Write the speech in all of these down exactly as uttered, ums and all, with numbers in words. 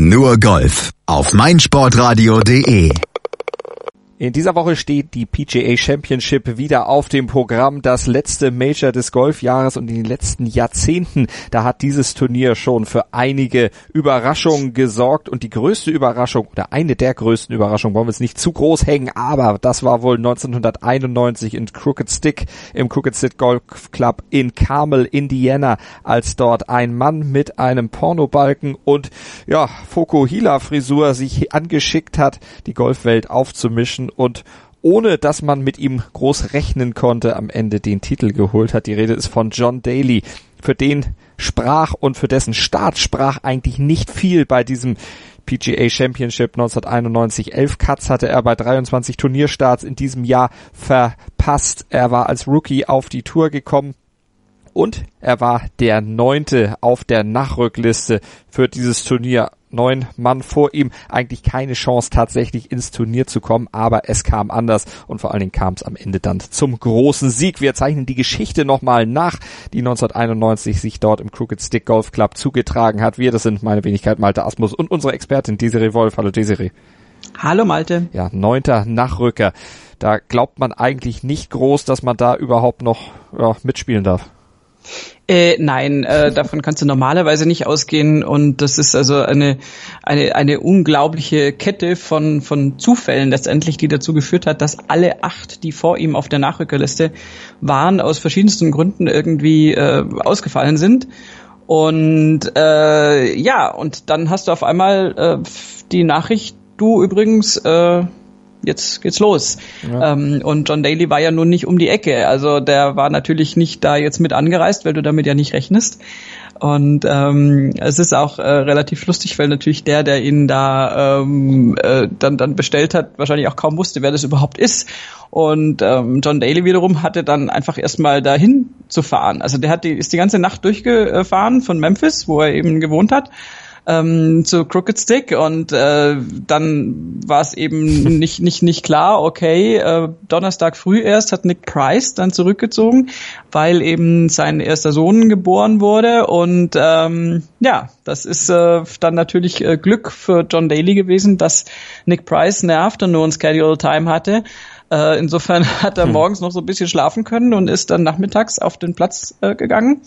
Nur Golf auf meinsportradio punkt de. In dieser Woche steht die P G A Championship wieder auf dem Programm, das letzte Major des Golfjahres, und in den letzten Jahrzehnten, da hat dieses Turnier schon für einige Überraschungen gesorgt, und die größte Überraschung oder eine der größten Überraschungen, wollen wir es nicht zu groß hängen, aber das war wohl neunzehnhunderteinundneunzig in Crooked Stick, im Crooked Stick Golf Club in Carmel, Indiana, als dort ein Mann mit einem Pornobalken und ja, Fokuhila-Frisur sich angeschickt hat, die Golfwelt aufzumischen und ohne dass man mit ihm groß rechnen konnte, am Ende den Titel geholt hat. Die Rede ist von John Daly. Für den sprach und für dessen Start sprach eigentlich nicht viel bei diesem P G A Championship neunzehnhunderteinundneunzig. Elf Cuts hatte er bei dreiundzwanzig Turnierstarts in diesem Jahr verpasst. Er war als Rookie auf die Tour gekommen. Und er war der Neunte auf der Nachrückliste für dieses Turnier. Neun Mann vor ihm, eigentlich keine Chance tatsächlich ins Turnier zu kommen, aber es kam anders und vor allen Dingen kam es am Ende dann zum großen Sieg. Wir zeichnen die Geschichte nochmal nach, die neunzehnhunderteinundneunzig sich dort im Crooked Stick Golf Club zugetragen hat. Wir, das sind meine Wenigkeit Malte Asmus und unsere Expertin Desiree Wolf. Hallo Desiree. Hallo Malte. Ja, neunter Nachrücker. Da glaubt man eigentlich nicht groß, dass man da überhaupt noch ja, mitspielen darf. Äh, nein, äh, davon kannst du normalerweise nicht ausgehen, und das ist also eine eine eine unglaubliche Kette von von Zufällen letztendlich, die dazu geführt hat, dass alle acht, die vor ihm auf der Nachrückerliste waren, aus verschiedensten Gründen irgendwie äh, ausgefallen sind. Und äh, ja, und dann hast du auf einmal äh, die Nachricht, du übrigens, äh, jetzt geht's los. Ja. Ähm, und John Daly war ja nun nicht um die Ecke. Also der war natürlich nicht da jetzt mit angereist, weil du damit ja nicht rechnest. Und ähm, es ist auch äh, relativ lustig, weil natürlich der, der ihn da ähm, äh, dann dann bestellt hat, wahrscheinlich auch kaum wusste, wer das überhaupt ist. Und ähm, John Daly wiederum hatte dann einfach erstmal dahin zu fahren. Also der hat die ist die ganze Nacht durchgefahren von Memphis, wo er eben gewohnt hat, Ähm, zu Crooked Stick, und äh, dann war es eben nicht nicht nicht klar, okay, äh, Donnerstag früh erst hat Nick Price dann zurückgezogen, weil eben sein erster Sohn geboren wurde, und ähm, ja, das ist äh, dann natürlich äh, Glück für John Daly gewesen, dass Nick Price eine Afternoon Schedule Time hatte. Äh, insofern hat er hm. morgens noch so ein bisschen schlafen können und ist dann nachmittags auf den Platz äh, gegangen.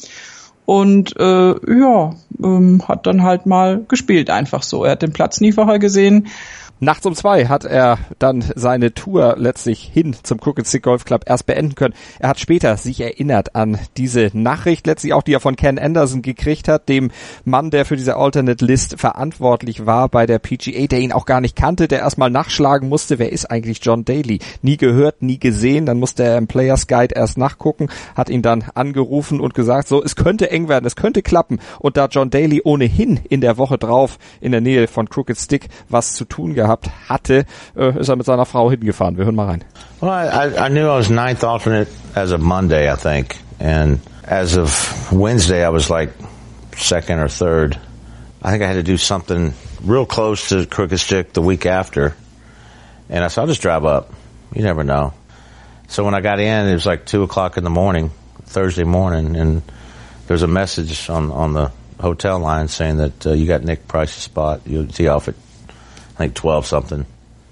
Und äh, ja, ähm, hat dann halt mal gespielt, einfach so. Er hat den Platz nie vorher gesehen. Nachts um zwei hat er dann seine Tour letztlich hin zum Crooked Stick Golf Club erst beenden können. Er hat später sich erinnert an diese Nachricht, letztlich auch, die er von Ken Anderson gekriegt hat, dem Mann, der für diese Alternate List verantwortlich war bei der P G A, der ihn auch gar nicht kannte, der erstmal nachschlagen musste, wer ist eigentlich John Daly? Nie gehört, nie gesehen, dann musste er im Players Guide erst nachgucken, hat ihn dann angerufen und gesagt, so, es könnte eng werden, es könnte klappen. Und da John Daly ohnehin in der Woche drauf in der Nähe von Crooked Stick was zu tun gehabt hatte, äh, ist er mit seiner Frau hingefahren. Wir hören mal rein. Well, I, I knew I was ninth alternate as of Monday, I think. And as of Wednesday, I was like second or third. I think I had to do something real close to Crooked Stick the week after. And I said, I'll just drive up. You never know. So when I got in, it was like two o'clock in the morning, Thursday morning, and there was a message on, on the hotel line saying that uh, you got Nick Price's spot. You'll tee off at I think twelve something.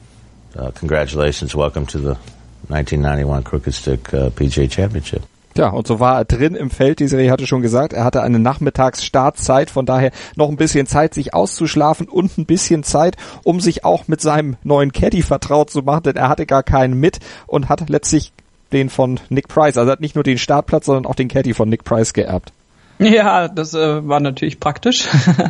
Uh, congratulations, welcome to the nineteen ninety-one Crooked Stick uh, P G A Championship. Ja, und so war er drin im Feld. Die Serie hatte schon gesagt, er hatte eine Nachmittagsstartzeit, von daher noch ein bisschen Zeit, sich auszuschlafen und ein bisschen Zeit, um sich auch mit seinem neuen Caddy vertraut zu machen, denn er hatte gar keinen mit und hat letztlich den von Nick Price, also hat nicht nur den Startplatz, sondern auch den Caddy von Nick Price geerbt. Ja, das äh, war natürlich praktisch,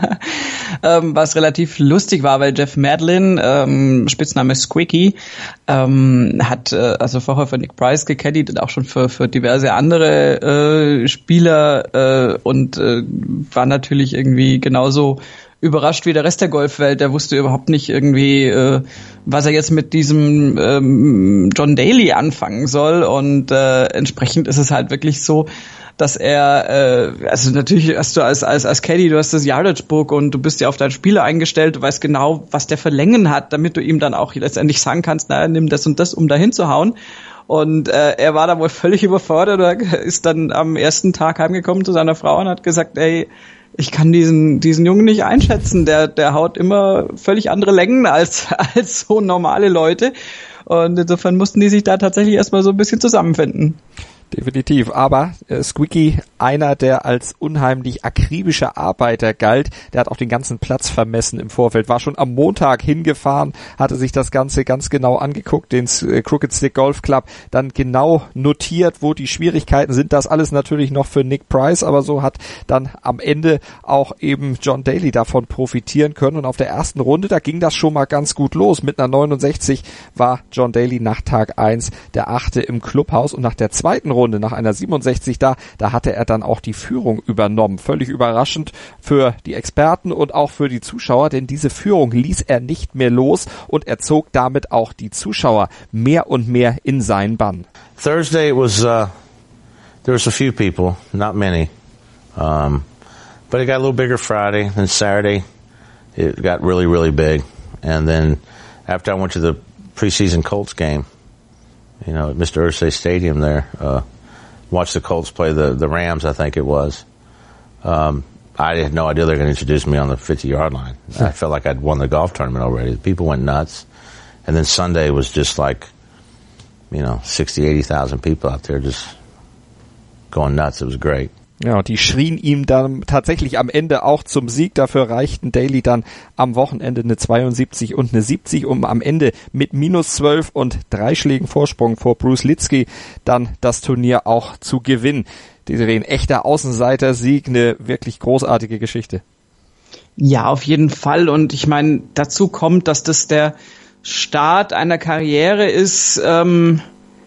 ähm, was relativ lustig war, weil Jeff Madlin, ähm, Spitzname Squeaky, ähm, hat äh, also vorher für Nick Price gecaddied und auch schon für für diverse andere äh, Spieler äh, und äh, war natürlich irgendwie genauso überrascht wie der Rest der Golfwelt. Der wusste überhaupt nicht irgendwie, äh, was er jetzt mit diesem ähm, John Daly anfangen soll, und äh, entsprechend ist es halt wirklich so, dass er, äh, also natürlich hast du als als als Caddy, du hast das Yardage Book und du bist ja auf deinen Spieler eingestellt, du weißt genau, was der für Längen hat, damit du ihm dann auch letztendlich sagen kannst, naja, nimm das und das, um da hinzuhauen. Und äh, er war da wohl völlig überfordert, er ist dann am ersten Tag heimgekommen zu seiner Frau und hat gesagt, ey, ich kann diesen diesen Jungen nicht einschätzen. Der der haut immer völlig andere Längen als als so normale Leute. Und insofern mussten die sich da tatsächlich erstmal so ein bisschen zusammenfinden. Definitiv, aber äh, Squeaky, einer, der als unheimlich akribischer Arbeiter galt, der hat auch den ganzen Platz vermessen im Vorfeld, war schon am Montag hingefahren, hatte sich das Ganze ganz genau angeguckt, den äh, Crooked Stick Golf Club, dann genau notiert, wo die Schwierigkeiten sind, das alles natürlich noch für Nick Price, aber so hat dann am Ende auch eben John Daly davon profitieren können und auf der ersten Runde, da ging das schon mal ganz gut los, mit einer neunundsechzig war John Daly nach Tag eins der achte im Clubhaus und nach der zweiten Runde Runde nach einer siebenundsechzig da, da hatte er dann auch die Führung übernommen. Völlig überraschend für die Experten und auch für die Zuschauer, denn diese Führung ließ er nicht mehr los und er zog damit auch die Zuschauer mehr und mehr in seinen Bann. Thursday it was, uh, there was a few people, not many, um, but it got a little bigger Friday, then Saturday it got really, really big, and then after I went to the preseason Colts game, you know, at Mister Irsay Stadium there, uh, watched the Colts play the, the Rams, I think it was. Um, I had no idea they were going to introduce me on the fifty-yard line. I felt like I'd won the golf tournament already. The people went nuts. And then Sunday was just like, you know, sixty, eighty thousand people out there just going nuts. It was great. Ja, und die schrien ihm dann tatsächlich am Ende auch zum Sieg. Dafür reichten Daly dann am Wochenende eine zweiundsiebzig und eine siebzig, um am Ende mit minus zwölf und drei Schlägen Vorsprung vor Bruce Litsky dann das Turnier auch zu gewinnen. Ein echter Außenseiter-Sieg, eine wirklich großartige Geschichte. Ja, auf jeden Fall. Und ich meine, dazu kommt, dass das der Start einer Karriere ist, ähm,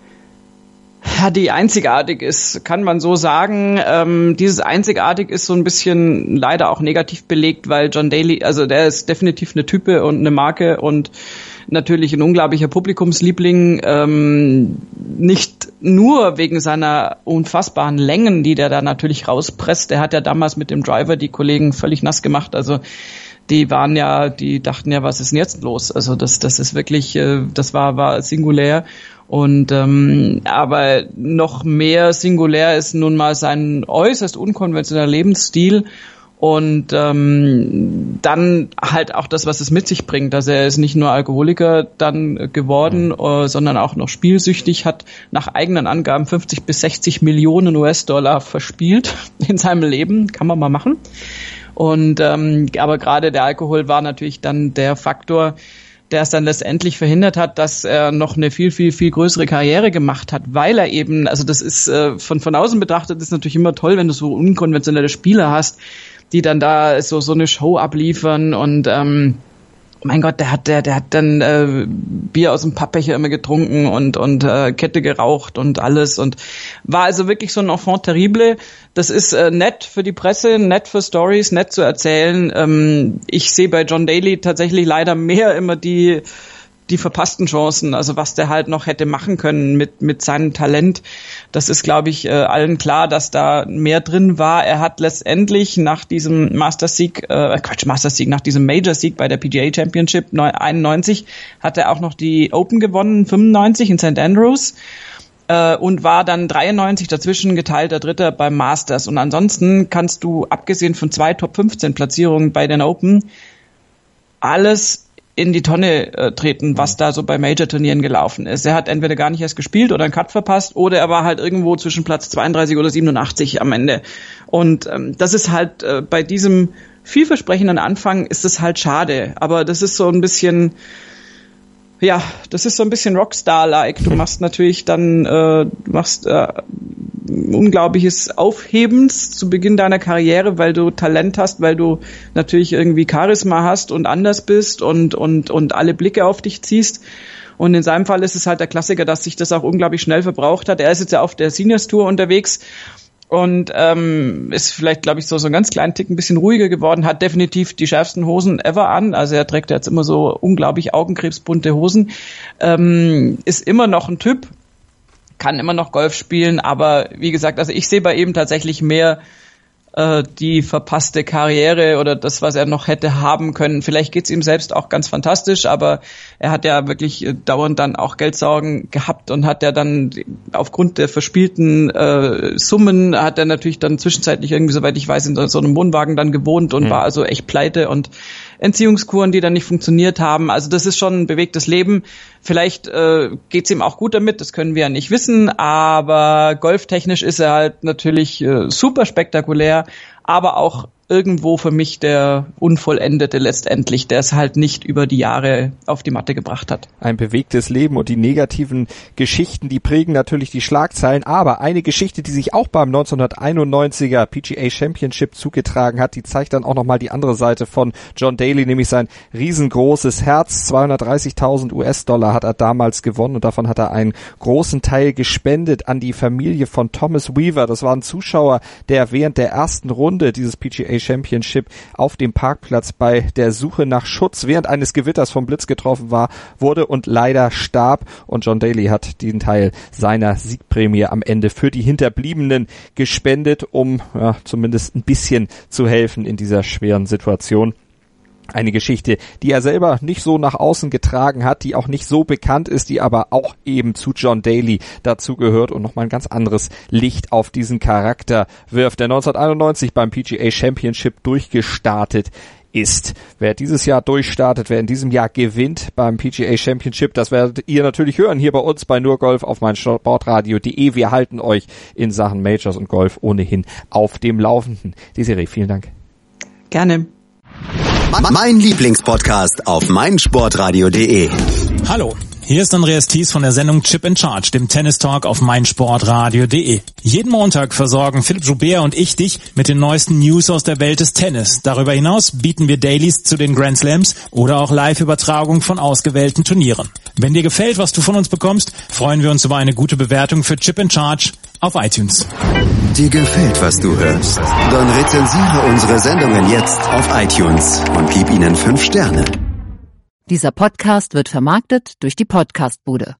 ja, die einzigartig ist, kann man so sagen. Ähm, dieses einzigartig ist so ein bisschen leider auch negativ belegt, weil John Daly, also der ist definitiv eine Type und eine Marke und natürlich ein unglaublicher Publikumsliebling, ähm, nicht nur wegen seiner unfassbaren Längen, die der da natürlich rauspresst. Der hat ja damals mit dem Driver die Kollegen völlig nass gemacht, also die waren ja, die dachten ja, was ist denn jetzt los? Also das, das ist wirklich, äh, das war, war singulär. Und ähm, aber noch mehr singulär ist nun mal sein äußerst unkonventioneller Lebensstil und ähm, dann halt auch das, was es mit sich bringt. Also er ist nicht nur Alkoholiker dann geworden, äh, sondern auch noch spielsüchtig, hat nach eigenen Angaben fünfzig bis sechzig Millionen U S-Dollar verspielt in seinem Leben. Kann man mal machen. Und ähm, aber gerade der Alkohol war natürlich dann der Faktor, der es dann letztendlich verhindert hat, dass er noch eine viel, viel, viel größere Karriere gemacht hat, weil er eben, also das ist äh, von von außen betrachtet, ist natürlich immer toll, wenn du so unkonventionelle Spieler hast, die dann da so so eine Show abliefern und ähm, mein Gott, der hat der der hat dann äh, Bier aus dem Pappbecher immer getrunken und und äh, Kette geraucht und alles und war also wirklich so ein Enfant terrible. Das ist äh, nett für die Presse, nett für Stories, nett zu erzählen. Ähm, ich sehe bei John Daly tatsächlich leider mehr immer die die verpassten Chancen, also was der halt noch hätte machen können mit mit seinem Talent. Das ist, glaube ich, äh, allen klar, dass da mehr drin war. Er hat letztendlich nach diesem Masters-Sieg, äh, Quatsch, Masters-Sieg, nach diesem Major-Sieg bei der P G A Championship einundneunzig, hat er auch noch die Open gewonnen, fünfundneunzig in Saint Andrews. Äh, und war dann dreiundneunzig dazwischen geteilter Dritter beim Masters. Und ansonsten kannst du, abgesehen von zwei Top fünfzehn Platzierungen bei den Open, alles in die Tonne äh, treten, was da so bei Major-Turnieren gelaufen ist. Er hat entweder gar nicht erst gespielt oder einen Cut verpasst oder er war halt irgendwo zwischen Platz zweiunddreißig oder siebenundachtzig am Ende. Und ähm, das ist halt äh, bei diesem vielversprechenden Anfang ist es halt schade. Aber das ist so ein bisschen, ja, das ist so ein bisschen Rockstar-like. Du machst natürlich dann, äh, du machst äh, unglaubliches Aufhebens zu Beginn deiner Karriere, weil du Talent hast, weil du natürlich irgendwie Charisma hast und anders bist und und und alle Blicke auf dich ziehst. Und in seinem Fall ist es halt der Klassiker, dass sich das auch unglaublich schnell verbraucht hat. Er ist jetzt ja auf der Seniors Tour unterwegs und ähm, ist vielleicht, glaube ich, so so einen ganz kleinen Tick ein bisschen ruhiger geworden, hat definitiv die schärfsten Hosen ever an. Also er trägt jetzt immer so unglaublich augenkrebsbunte Hosen. Ähm, ist immer noch ein Typ, kann immer noch Golf spielen, aber wie gesagt, also ich sehe bei ihm tatsächlich mehr äh, die verpasste Karriere oder das, was er noch hätte haben können. Vielleicht geht's ihm selbst auch ganz fantastisch, aber er hat ja wirklich äh, dauernd dann auch Geldsorgen gehabt und hat ja dann aufgrund der verspielten äh, Summen hat er natürlich dann zwischenzeitlich irgendwie, soweit ich weiß, in so, so einem Wohnwagen dann gewohnt und mhm. war also echt pleite und Entziehungskuren, die dann nicht funktioniert haben. Also das ist schon ein bewegtes Leben. Vielleicht äh, geht's ihm auch gut damit, das können wir ja nicht wissen, aber golftechnisch ist er halt natürlich äh, super spektakulär, aber auch irgendwo für mich der Unvollendete letztendlich, der es halt nicht über die Jahre auf die Matte gebracht hat. Ein bewegtes Leben und die negativen Geschichten, die prägen natürlich die Schlagzeilen, aber eine Geschichte, die sich auch beim neunzehnhunderteinundneunziger P G A Championship zugetragen hat, die zeigt dann auch nochmal die andere Seite von John Daly, nämlich sein riesengroßes Herz. zweihundertdreißigtausend US-Dollar hat er damals gewonnen und davon hat er einen großen Teil gespendet an die Familie von Thomas Weaver. Das war ein Zuschauer, der während der ersten Runde dieses P G A Championship auf dem Parkplatz bei der Suche nach Schutz während eines Gewitters vom Blitz getroffen war, wurde und leider starb. Und John Daly hat den Teil seiner Siegprämie am Ende für die Hinterbliebenen gespendet, um ja, zumindest ein bisschen zu helfen in dieser schweren Situation. Eine Geschichte, die er selber nicht so nach außen getragen hat, die auch nicht so bekannt ist, die aber auch eben zu John Daly dazugehört und nochmal ein ganz anderes Licht auf diesen Charakter wirft, der neunzehnhunderteinundneunzig beim P G A Championship durchgestartet ist. Wer dieses Jahr durchstartet, wer in diesem Jahr gewinnt beim P G A Championship, das werdet ihr natürlich hören hier bei uns bei nur Golf auf meinsportradio punkt de. Wir halten euch in Sachen Majors und Golf ohnehin auf dem Laufenden. Desiree, vielen Dank. Gerne. Mein Lieblingspodcast auf meinsportradio punkt de. Hallo, hier ist Andreas Thies von der Sendung Chip in Charge, dem Tennis-Talk auf meinsportradio punkt de. Jeden Montag versorgen Philipp Joubert und ich dich mit den neuesten News aus der Welt des Tennis. Darüber hinaus bieten wir Dailies zu den Grand Slams oder auch Live-Übertragung von ausgewählten Turnieren. Wenn dir gefällt, was du von uns bekommst, freuen wir uns über eine gute Bewertung für Chip in Charge auf iTunes. Dir gefällt, was du hörst? Dann rezensiere unsere Sendungen jetzt auf iTunes und gib ihnen fünf Sterne. Dieser Podcast wird vermarktet durch die Podcastbude.